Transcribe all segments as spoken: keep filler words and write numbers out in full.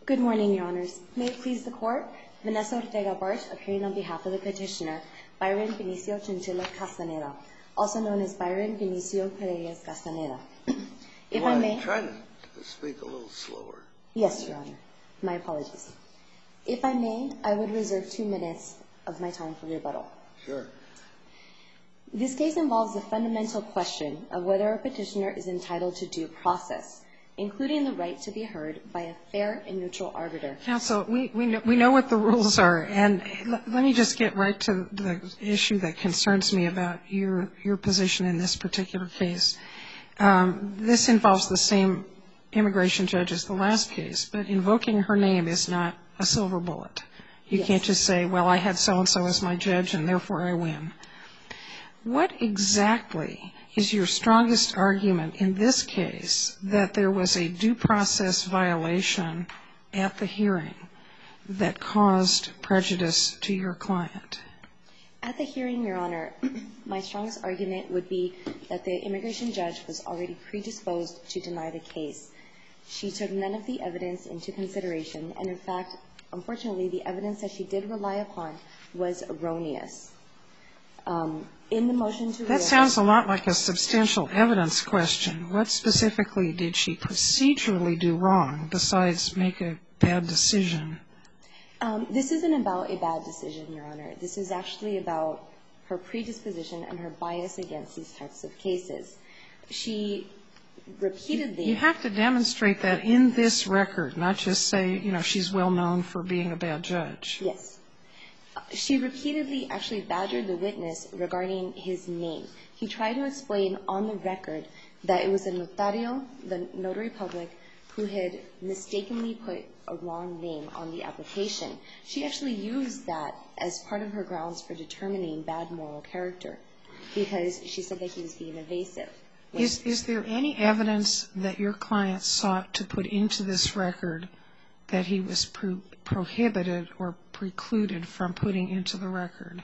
Good morning, Your Honors. May it please the Court, Vanessa Ortega-Barch, appearing on behalf of the petitioner, Byron Benicio Chinchilla Castaneda, also known as Byron Benicio Perez Castaneda. If I may... Try to speak a little slower. Yes, Your Honor. My apologies. If I may, I would reserve two minutes of my time for rebuttal. Sure. This case involves the fundamental question of whether a petitioner is entitled to due process, including the right to be heard by a fair and neutral arbiter. Counsel, we, we, know, we know what the rules are, and l- let me just get right to the issue that concerns me about your, your position in this particular case. Um, this involves the same immigration judge as the last case, but invoking her name is not a silver bullet. You Yes. can't just say, well, I had so-and-so as my judge, and therefore I win. What exactly is your strongest argument in this case that there was a due process violation at the hearing that caused prejudice to your client? At the hearing, Your Honor, my strongest argument would be that the immigration judge was already predisposed to deny the case. She took none of the evidence into consideration, and in fact, unfortunately, the evidence that she did rely upon was erroneous. Um, in the motion to That sounds a lot like a substantial evidence question. What specifically did she procedurally do wrong besides make a bad decision? Um, this isn't about a bad decision, Your Honor. This is actually about her predisposition and her bias against these types of cases. She repeatedly... You have to demonstrate that in this record, not just say, you know, she's well known for being a bad judge. Yes. She repeatedly actually badgered the witness regarding his name. He tried to explain on the record that it was a notario, the notary public, who had mistakenly put a wrong name on the application. She actually used that as part of her grounds for determining bad moral character because she said that he was being evasive. Is, is there any evidence that your client sought to put into this record that he was pro- prohibited or precluded from putting into the record?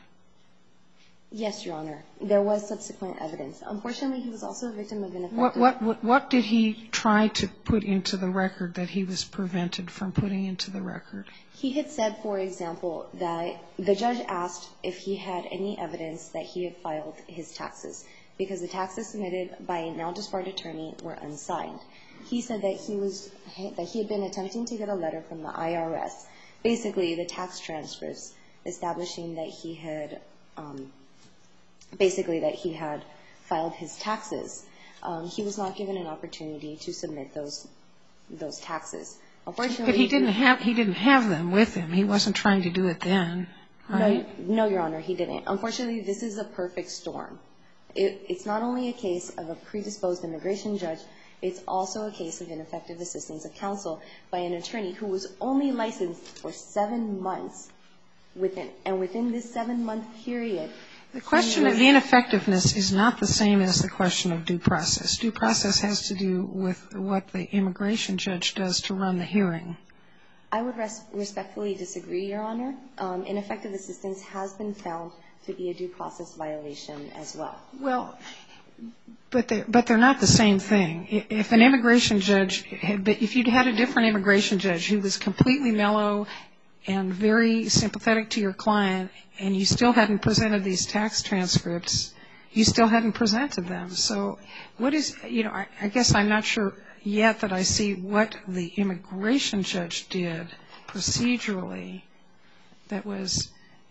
Yes, Your Honor. There was subsequent evidence. Unfortunately, he was also a victim of ineffective... What, what, what, what did he try to put into the record that he was prevented from putting into the record? He had said, for example, that the judge asked if he had any evidence that he had filed his taxes because the taxes submitted by a now disbarred attorney were unsigned. He said that he was that he had been attempting to get a letter from the I R S, basically the tax transcripts establishing that he had um, basically that he had filed his taxes. Um, he was not given an opportunity to submit those those taxes. Unfortunately, but he didn't have he didn't have them with him. He wasn't trying to do it then, right? No, no, Your Honor, he didn't. Unfortunately, this is a perfect storm. It, it's not only a case of a predisposed immigration judge. It's also a case of ineffective assistance of counsel by an attorney who was only licensed for seven months, within, and within this seven-month period. The question of ineffectiveness is not the same as the question of due process. Due process has to do with what the immigration judge does to run the hearing. I would res- respectfully disagree, Your Honor. Um, ineffective assistance has been found to be a due process violation as well. Well, but they're, but they're not the same thing. If an immigration judge had been, if you'd had a different immigration judge who was completely mellow and very sympathetic to your client, and you still hadn't presented these tax transcripts, you still hadn't presented them. So what is, you know, I, I guess I'm not sure yet that I see what the immigration judge did procedurally that was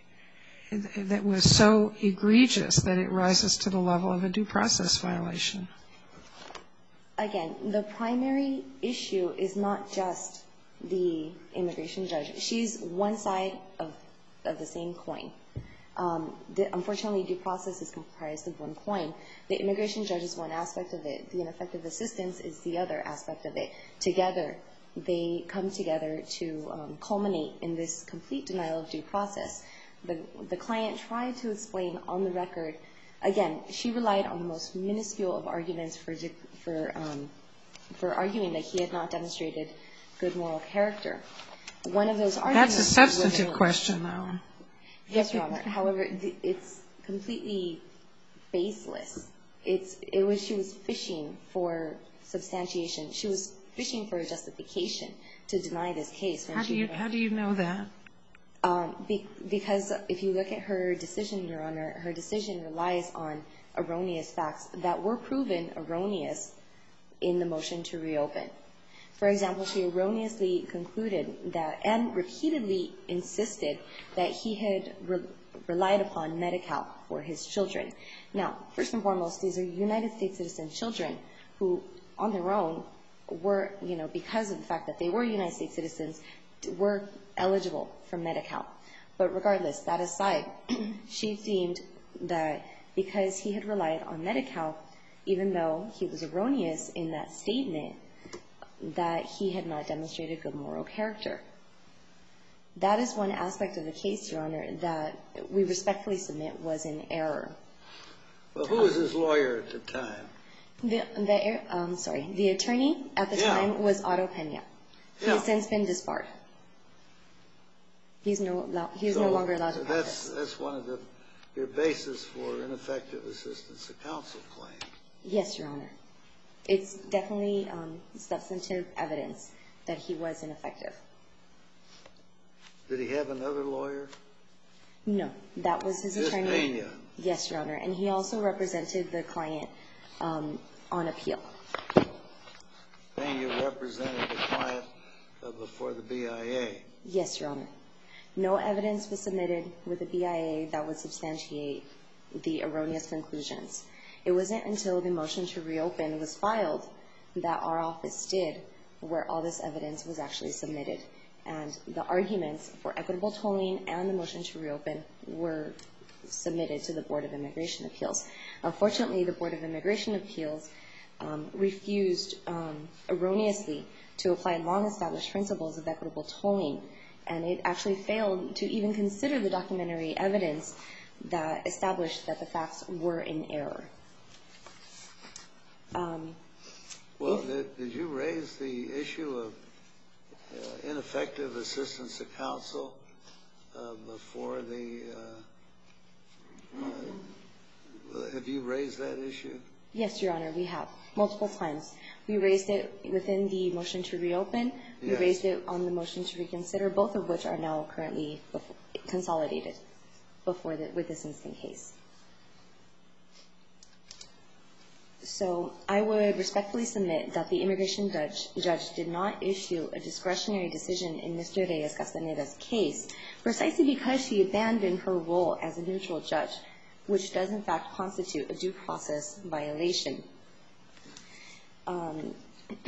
that was so egregious that it rises to the level of a due process violation. Again, the primary issue is not just the immigration judge. She's one side of, of the same coin. Um, the, unfortunately, due process is comprised of one coin. The immigration judge is one aspect of it. The ineffective assistance is the other aspect of it. Together, they come together to um, culminate in this complete denial of due process. The, the client tried to explain on the record, again, she relied on the most minuscule of arguments for, for, um, for arguing that he had not demonstrated good moral character. One of those arguments... That's a substantive question, though. Yes, Your Honor. However, it's completely baseless. It's, it was, she was fishing for substantiation. She was fishing for a justification to deny this case. How do you, how do you know that? Um, be, because if you look at her decision, Your Honor, her decision relies on erroneous facts that were proven erroneous in the motion to reopen. For example, she erroneously concluded that and repeatedly insisted that he had re relied upon Medi-Cal for his children. Now, first and foremost, these are United States citizen children who, on their own, were, you know, because of the fact that they were United States citizens, were eligible for Medi-Cal. But regardless, that aside, she deemed that because he had relied on Medi-Cal, even though he was erroneous in that statement, that he had not demonstrated good moral character. That is one aspect of the case, Your Honor, that we respectfully submit was in error. Well, who was his lawyer at the time? The, the um, sorry, the attorney at the yeah. time was Otto Pena. He yeah. has since been disbarred. He's no, he's so no longer allowed to that's, practice. That's one of the, your basis for ineffective assistance to counsel claim. Yes, Your Honor. It's definitely um, substantive evidence that he was ineffective. Did he have another lawyer? No, that was his Just attorney. Pena. Yes, Your Honor, and he also represented the client um, on appeal. Pena represented the client uh, before the B I A. Yes, Your Honor. No evidence was submitted with the B I A that would substantiate the erroneous conclusions. It wasn't until the motion to reopen was filed that our office did where all this evidence was actually submitted. And the arguments for equitable tolling and the motion to reopen were submitted to the Board of Immigration Appeals. Unfortunately, the Board of Immigration Appeals um, refused um, erroneously to apply long-established principles of equitable tolling, and it actually failed to even consider the documentary evidence that established that the facts were in error. Um, well, did, did you raise the issue of uh, ineffective assistance to counsel uh, before the, uh, uh, have you raised that issue? Yes, Your Honor, we have, multiple times. We raised it within the motion to reopen. We yes. raised it on the motion to reconsider, both of which are now currently before, consolidated before the, with this instant case. So I would respectfully submit that the immigration judge, judge did not issue a discretionary decision in Mister Reyes-Castaneda's case precisely because she abandoned her role as a neutral judge, which does in fact constitute a due process violation. Um,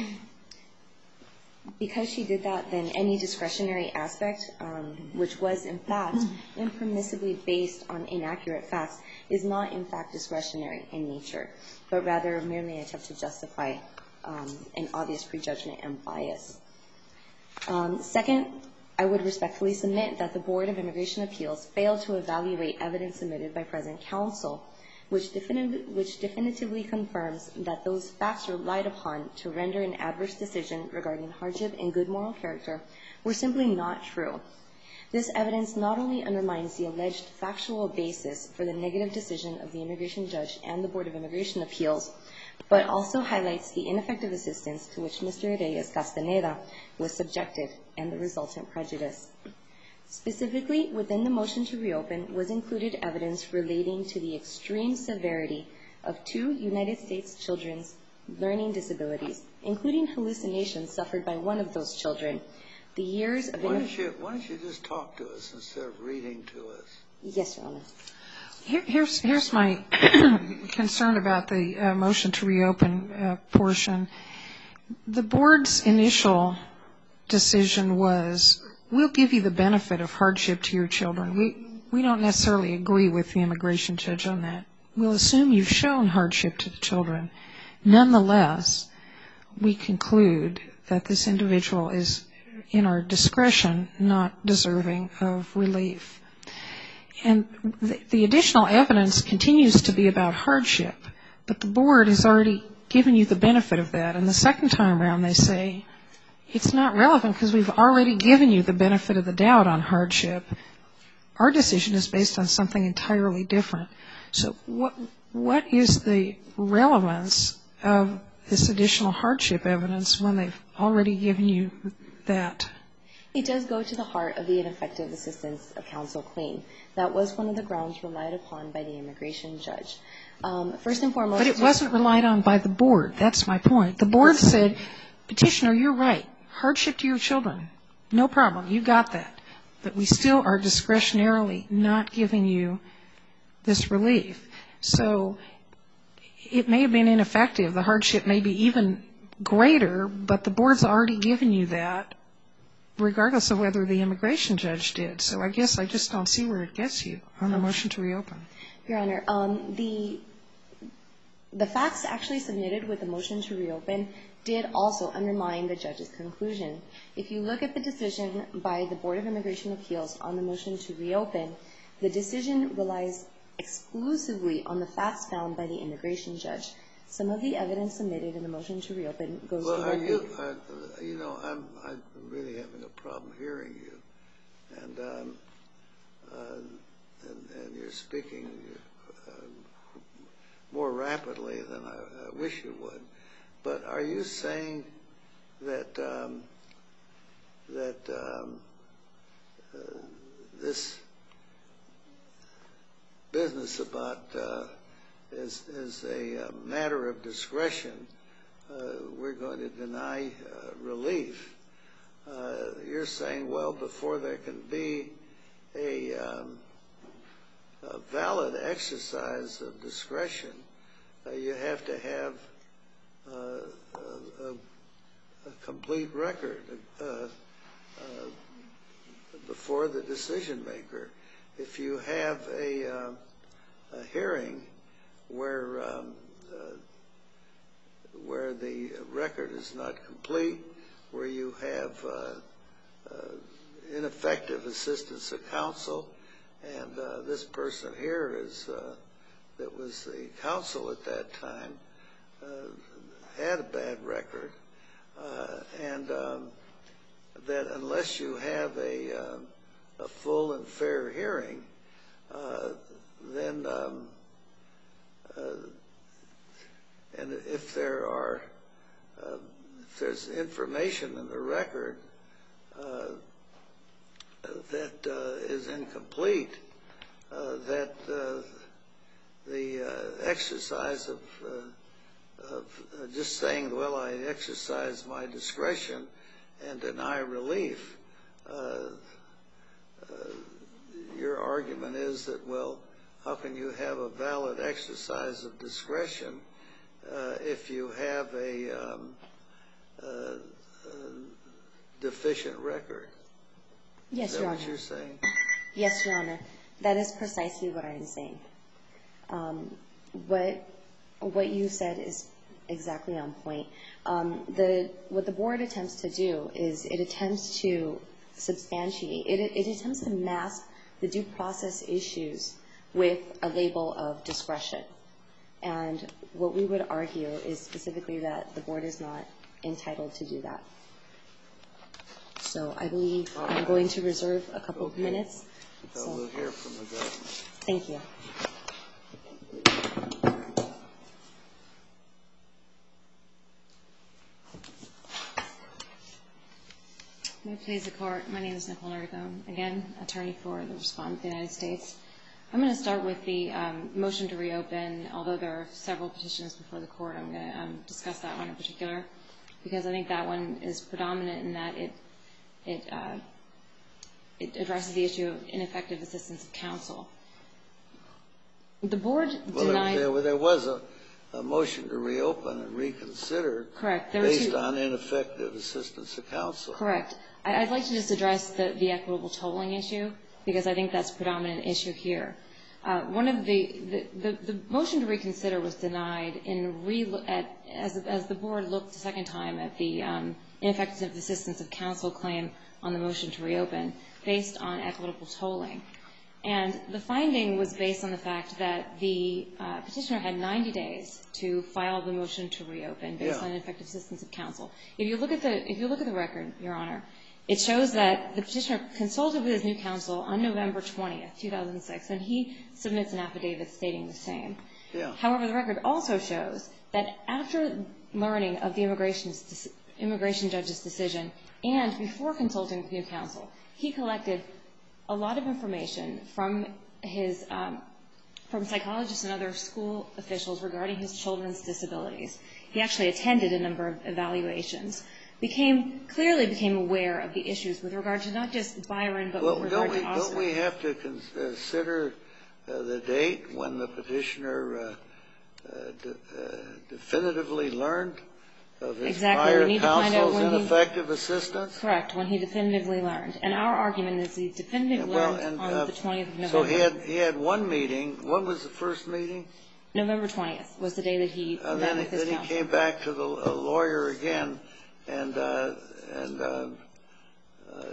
because she did that, then any discretionary aspect, um, which was in fact impermissibly based on inaccurate facts, is not in fact discretionary in nature, but rather merely an attempt to justify um, an obvious prejudgment and bias. Um, second, I would respectfully submit that the Board of Immigration Appeals failed to evaluate evidence submitted by present counsel, which, defini which definitively confirms that those facts relied upon to render an adverse decision regarding hardship and good moral character were simply not true. This evidence not only undermines the alleged factual basis for the negative decision of the immigration judge and the Board of Immigration Appeals, but also highlights the ineffective assistance to which Mister Reyes-Castaneda was subjected and the resultant prejudice. Specifically, within the motion to reopen was included evidence relating to the extreme severity of two United States children's learning disabilities, including hallucinations suffered by one of those children. The years of why don't you, why don't you just talk to us instead of reading to us? Yes, Your Honor. Here, here's, here's my concern about the uh, motion to reopen uh, portion. The board's initial decision was, we'll give you the benefit of hardship to your children. We, we don't necessarily agree with the immigration judge on that. We'll assume you've shown hardship to the children. Nonetheless, we conclude that this individual is, in our discretion, not deserving of relief. And the, the additional evidence continues to be about hardship, but the board has already given you the benefit of that. And the second time around they say, it's not relevant because we've already given you the benefit of the doubt on hardship. Our decision is based on something entirely different. So what what is the relevance of this additional hardship evidence when they've already given you that? It does go to the heart of the ineffective assistance of counsel claim. That was one of the grounds relied upon by the immigration judge. Um, first and foremost. But it wasn't relied on by the board. That's my point. The board said, Petitioner, you're right. Hardship to your children. No problem. You got that. But we still are discretionarily not giving you this relief. So it may have been ineffective. The hardship may be even greater, but the board's already given you that, regardless of whether the immigration judge did. So I guess I just don't see where it gets you on the motion to reopen. Your Honor, um, the the facts actually submitted with the motion to reopen did also undermine the judge's conclusion. If you look at the decision by the Board of Immigration Appeals on the motion to reopen, the decision relies exclusively on the facts found by the immigration judge. Some of the evidence submitted in the motion to reopen goes well, directly. Well, you, uh, you know, I'm, I'm really having a problem hearing you. And, um, uh, and, and you're speaking uh, more rapidly than I, I wish you would. But are you saying that um, that um, uh, this business about uh, is, is a uh, matter of discretion, uh, we're going to deny uh, relief? Uh, you're saying, well, before there can be a, um, a valid exercise of discretion, uh, you have to have uh, a, a, a complete record uh, uh, before the decision maker. If you have a, uh, a hearing where um, uh, where the record is not complete, where you have uh, uh, ineffective assistance of counsel, and uh, this person here is uh, that was the counsel at that time uh, had a bad record, uh, and um, that unless you have a uh, a full and fair hearing, uh, then um, uh, and if there are uh, if there's information in the record uh, that uh, is incomplete, uh, that uh, the uh, exercise of, uh, of uh, just saying, well, I exercise my discretion and deny relief, uh, uh, your argument is that, well, how can you have a valid exercise of discretion uh, if you have a um, uh, uh, deficient record? Yes, Is that Your what Honor. you're saying? Yes, Your Honor. That is precisely what I am saying. Um, what what you said is exactly on point. Um, the what the board attempts to do is it attempts to substantiate, it, it attempts to mask the due process issues with a label of discretion. And what we would argue is specifically that the board is not entitled to do that. So I believe All I'm right. going to reserve a couple Okay. of minutes. So So we'll hear from the government. thank you. May it please the Court, my name is Nicole Nardicone, again, attorney for the respondent of the United States. I'm going to start with the um, motion to reopen. Although there are several petitions before the Court, I'm going to um, discuss that one in particular, because I think that one is predominant in that it it, uh, it addresses the issue of ineffective assistance of counsel. The board Well, denied... there, there was a, a motion to reopen and reconsider. Correct. There were based two, on ineffective assistance of counsel. Correct. I, I'd like to just address the, the equitable tolling issue, because I think that's a predominant issue here. Uh, one of the the, the the motion to reconsider was denied in re at as as the board looked a second time at the um, ineffective assistance of counsel claim on the motion to reopen based on equitable tolling, and the finding was based on the fact that the uh, petitioner had ninety days to file the motion to reopen based Yeah. on ineffective assistance of counsel. If you look at the if you look at the record, Your Honor, it shows that the petitioner consulted with his new counsel on November twentieth, two thousand six, and he submits an affidavit stating the same. Yeah. However, the record also shows that after learning of the immigration immigration judge's decision, and before consulting with new counsel, he collected a lot of information from his um, from psychologists and other school officials regarding his children's disabilities. He actually attended a number of evaluations, became clearly became aware of the issues with regard to not just Byron, but well, with regard don't we, to Oscar. Don't we have to consider uh, the date when the petitioner uh, uh, de uh, definitively learned of his exactly. prior we need counsel's to find out when ineffective he, assistance? Correct, when he definitively learned. And our argument is he definitively well, learned and, on uh, the twentieth of November. So he had, he had one meeting. When was the first meeting? November twentieth was the day that he and met then, with his then counsel. he came back to the uh, lawyer again, and uh, and uh, uh,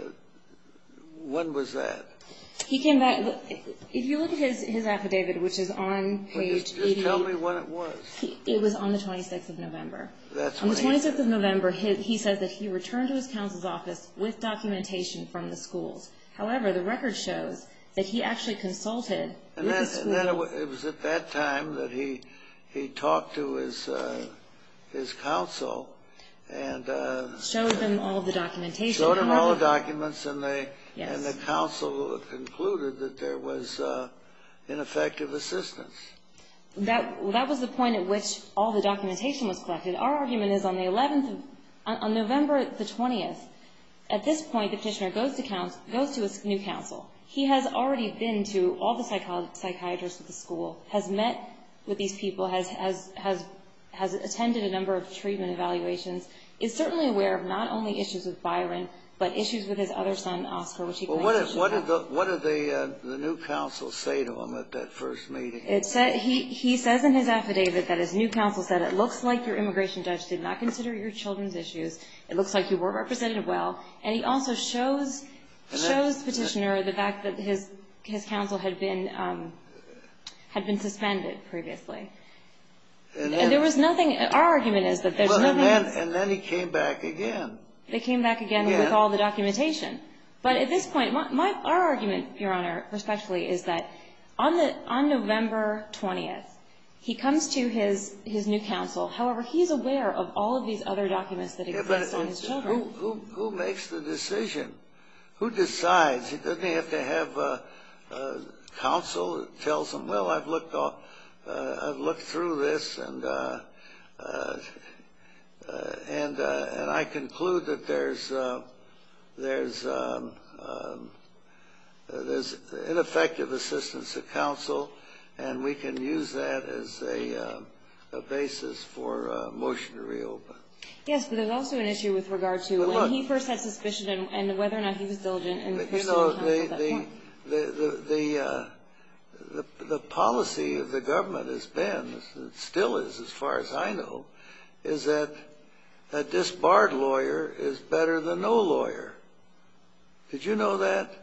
when was that? He came back. If you look at his, his affidavit, which is on page well, just, just eighty-eight. Tell me when it was. He, it was on the twenty-sixth of November. That's on the twenty-sixth he, of November, he, he says that he returned to his counsel's office with documentation from the schools. However, the record shows that he actually consulted and with then, the schools. And then it, w it was at that time that he he talked to his uh, his counsel and uh, showed them all of the documentation. Showed them However, all the documents, and they yes. and the counsel concluded that there was uh, ineffective assistance. That well, that was the point at which all the documentation was collected. Our argument is on the eleventh of on, on November the twentieth. At this point, the petitioner goes to counsel, goes to his new counsel. He has already been to all the psychi psychiatrists at the school, has met with these people, has has has has attended a number of treatment evaluations, is certainly aware of not only issues with Byron, but issues with his other son, Oscar, which he well, claims what did, he what did the what did the uh, the new counsel say to him at that first meeting? It said he he says in his affidavit that his new counsel said it looks like your immigration judge did not consider your children's issues. It looks like you were represented well, and he also shows and shows that, petitioner the fact that his his counsel had been um, had been suspended previously. And, then, and there was nothing. Our argument is that there's well, nothing. And then, and then he came back again. They came back again, again. with all the documentation. But at this point, my, my, our argument, Your Honor, respectfully, is that on the on November twentieth, he comes to his his new counsel. However, he's aware of all of these other documents that yeah, exist but on his children. Who, who who makes the decision? Who decides? Doesn't he have to have a, a counsel that tells him, well, I've looked all, uh, I've looked through this, and uh, uh, uh, and uh, and I conclude that there's uh, there's um, um, uh, there's ineffective assistance to counsel, and we can use that as a uh, a basis for uh, motion to reopen. Yes, but there's also an issue with regard to But when look, he first had suspicion and, and whether or not he was diligent in But, pursuing you know, counsel the at that the point. the the the, uh, the the policy of the government has been, it still is, as far as I know, is that a disbarred lawyer is better than no lawyer. Did you know that?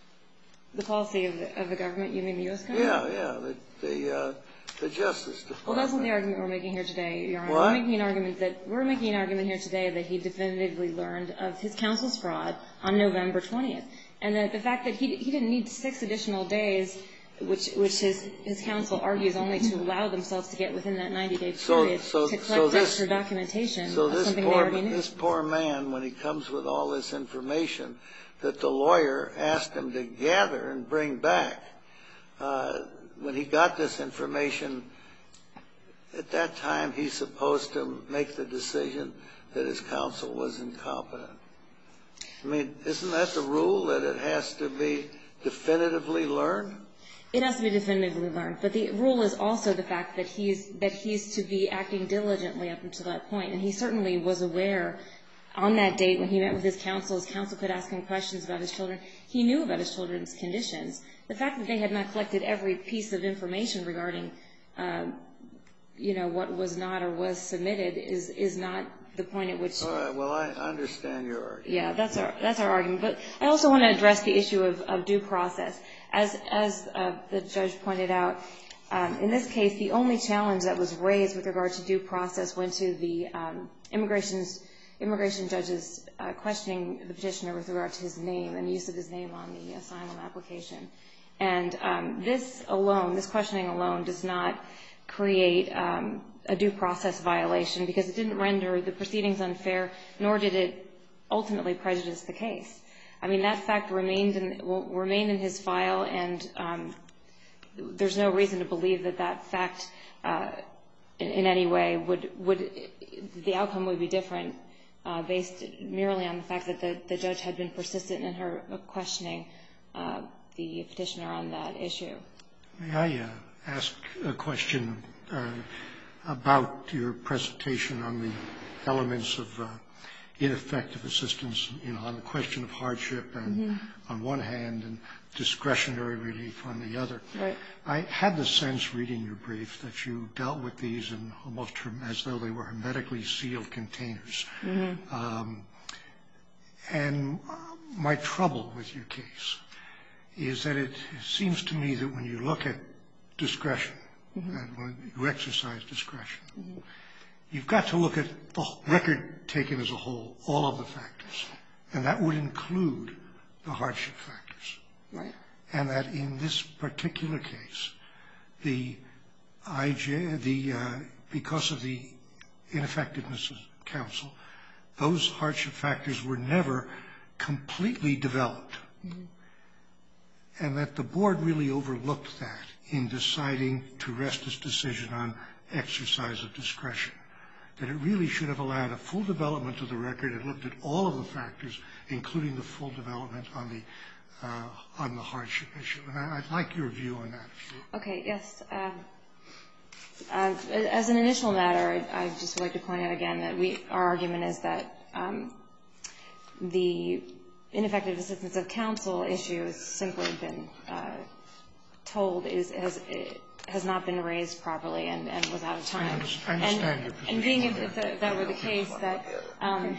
The policy of the, of the government, you mean the U S government? Yeah, yeah. The the, uh, the Justice Department. Well, that's not the argument we're making here today, Your Honor. What? We're making an argument that we're making an argument here today that he definitively learned of his counsel's fraud on November twentieth, and that the fact that he he didn't need six additional days, which which his his counsel argues only to allow themselves to get within that ninety day period so, so, to collect so this, extra documentation so of this something poor, they already knew. This poor man, when he comes with all this information that the lawyer asked him to gather and bring back, uh, when he got this information, at that time he's supposed to make the decision that his counsel was incompetent. I mean, isn't that the rule, that it has to be definitively learned? It has to be definitively learned, but the rule is also the fact that he's that he's to be acting diligently up until that point, and he certainly was aware on that date when he met with his counsel. His counsel could ask him questions about his children. He knew about his children's conditions. The fact that they had not collected every piece of information regarding, um, you know, what was not or was submitted is is not the point at which. All right. Well, I understand your argument. Yeah, that's our that's our argument. But I also want to address the issue of, of due process. As as uh, the judge pointed out, um, in this case, the only challenge that was raised with regard to due process went to the um, immigration's immigration judge's uh, questioning the petitioner with regard to his name and the use of his name on the asylum application. And um, this alone, this questioning alone, does not create um, a due process violation because it didn't render the proceedings unfair, nor did it ultimately prejudice the case. I mean, that fact remained in, will remain in his file, and um, there's no reason to believe that that fact uh, in, in any way would, would, the outcome would be different uh, based merely on the fact that the, the judge had been persistent in her questioning uh, the petitioner on that issue. May I uh, ask a question uh, about your presentation on the elements of uh, ineffective assistance, you know, on the question of hardship and mm-hmm. on one hand and discretionary relief on the other. Right. I had the sense reading your brief that you dealt with these in almost as though they were hermetically sealed containers. Mm-hmm. Um, and my trouble with your case is that it seems to me that when you look at discretion mm-hmm. and when you exercise discretion, mm-hmm. you've got to look at the record taken as a whole, all of the factors, and that would include the hardship factors. Right. And that in this particular case, the I J, the uh, because of the ineffectiveness of counsel, those hardship factors were never completely developed, mm-hmm. and that the board really overlooked that in deciding to rest its decision on exercise of discretion. That it really should have allowed a full development of the record and looked at all of the factors, including the full development on the uh, on the hardship issue. And I, I'd like your view on that. Okay. Yes. Um, uh, as an initial matter, I, I just would like to point out again that we our argument is that um, the ineffective assistance of counsel issue has simply been uh, told is has. It, has not been raised properly and, and was out of time. I understand, I understand and, your position. And being if, if that, that were the case, that um,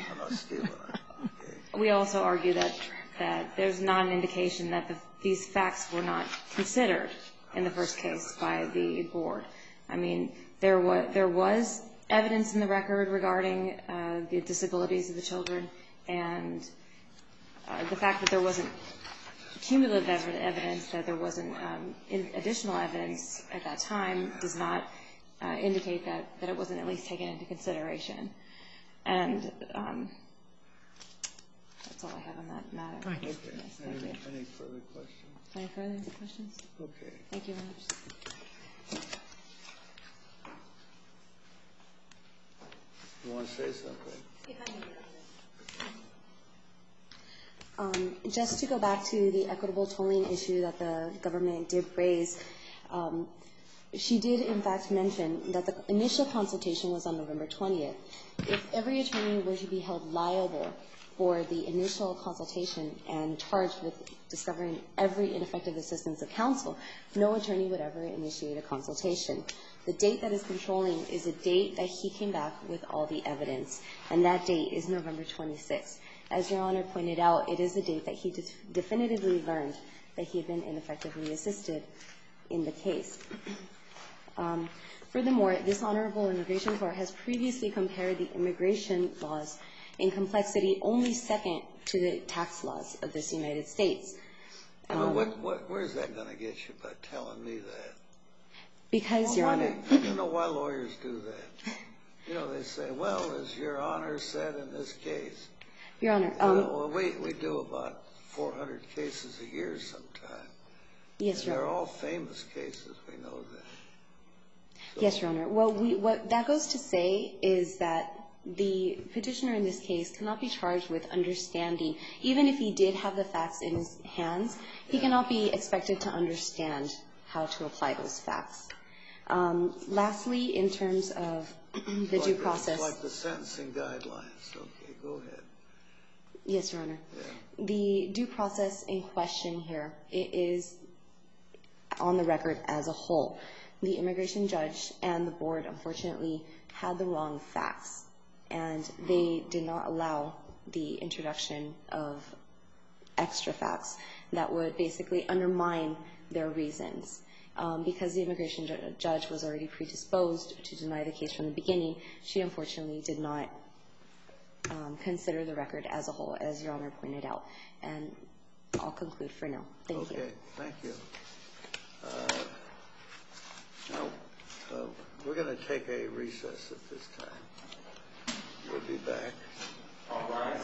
we also argue that that there's not an indication that the, these facts were not considered in the first case by the board. I mean, there was there was evidence in the record regarding uh, the disabilities of the children, and uh, the fact that there wasn't cumulative evidence, that there wasn't um, additional evidence at that time, does not uh, indicate that, that it wasn't at least taken into consideration. And um, that's all I have on that matter. Thank you. Yes, thank any, you. any further questions? Any further questions? Okay. Thank you very much. You want to say something? If I may. Um, just to go back to the equitable tolling issue that the government did raise, um, she did in fact mention that the initial consultation was on November twentieth. If every attorney were to be held liable for the initial consultation and charged with discovering every ineffective assistance of counsel, no attorney would ever initiate a consultation. The date that is controlling is a date that he came back with all the evidence, and that date is November twenty-sixth. As Your Honor pointed out, it is a date that he de- definitively learned that he had been ineffectively assisted in the case. Um, furthermore, this Honorable Immigration Court has previously compared the immigration laws in complexity only second to the tax laws of this United States. Um, well, what, what, where's that going to get you by telling me that? Because, well, Your why Honor. They, I don't know why lawyers do that. You know, they say, well, as Your Honor said in this case. Your Honor. Um, well, we, we do about four hundred cases a year sometime. Yes, Your Honor. They're all famous cases, we know that. So, yes, Your Honor. Well, we, what that goes to say is that the petitioner in this case cannot be charged with understanding. Even if he did have the facts in his hands, he yeah. cannot be expected to understand how to apply those facts. Um, lastly, in terms of the like due the, process. It's like the sentencing guidelines. Okay, go ahead. Yes, Your Honor. Yeah. The due process in question here, it is on the record as a whole. The immigration judge and the board, unfortunately, had the wrong facts, and they did not allow the introduction of extra facts that would basically undermine their reasons. Um, because the immigration ju- judge was already predisposed to deny the case from the beginning, she unfortunately did not Um, consider the record as a whole, as Your Honor pointed out. And I'll conclude for now. Thank okay, you. Okay, thank you. Uh, now, uh, we're going to take a recess at this time. We'll be back. All rise.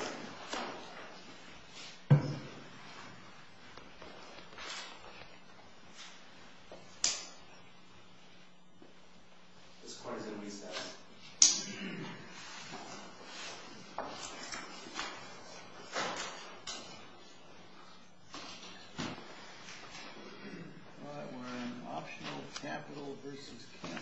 This court is in recess. All right, we're in optional capital versus capital.